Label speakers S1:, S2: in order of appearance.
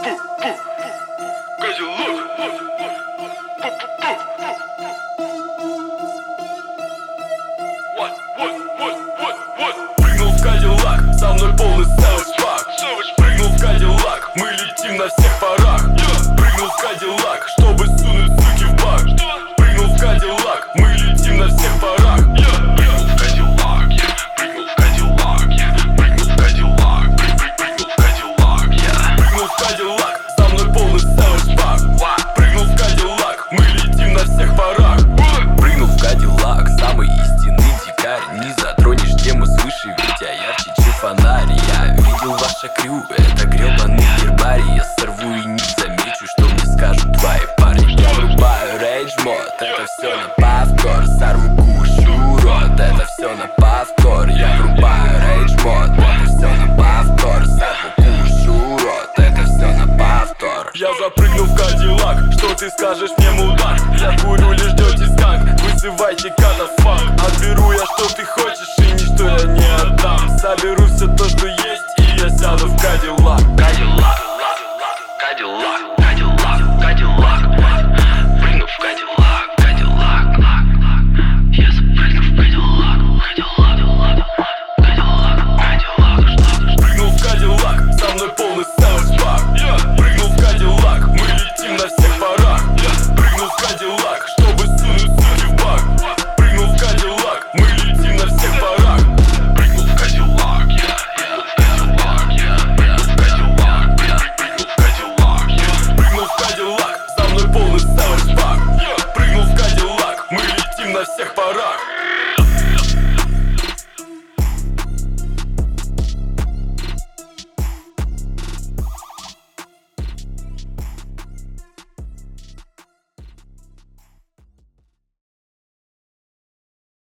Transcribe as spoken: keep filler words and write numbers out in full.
S1: Прыгнул в Кадиллак, со мной полный Savage Pack. Прыгнул в Кадиллак, мы летим на всех парах. Прыгнул в Кадиллак, чтобы сунуть суки в бак. Прыгнул в Кадиллак, мы летим на всех парах. Прыгнул в Кадиллак, прыгнул в Кадиллак, прыгнул в Кадиллак, прыгнул в Кадиллак, прыгнул в Кадиллак, со мной полный Savage Pack. Прыгнул в Кадиллак, мы летим на всех парах.
S2: Прыгнул в Кадиллак, самый истинный дикарь. Не затронешь тему свыше, ведь я ярче, чем фонарь. Я видел ваше крю, это гребаный гербарий. Я сорву и не замечу, что мне скажут твои парни. Я врубаю рейдж мод, это все на повтор. Сорву кушу, урод, это все на повтор. Я врубаю рейдж мод, это все на повтор. Сорву кушу, урод, это все на повтор.
S1: Я запрыгну в Кадиллак, что ты скажешь мне, мудак? Я курю, лишь ждете сканк, вызывайте катафанк. Отберу я, что ты хочешь, и ничто я не отдам. Соберу все то, что есть, и я сяду в Кадиллак.
S2: Кадиллак, Кадиллак, Кадиллак, Кадиллак. Прыгну в Кадиллак, Кадиллак. Я запрыгну в Кадиллак, Кадиллак, Кадиллак, Кадиллак.
S1: Прыгнул в Кадиллак, со мной полный Savage Pack. Прыгнул в Кадиллак, мы летим на всех парах. Прыгнул в Кадиллак, чтобы сунуть суки в бак. Прыгнул в Кадиллак, мы летим на всех парах.
S2: Прыгнул в Кадиллак, я, я в Кадиллак, я, я в Кадиллак, я прыгнул в Кадиллак, я.
S1: Прыгнул в Кадиллак, со мной полный Savage Pack. Прыгнул в Кадиллак, мы летим на всех парах.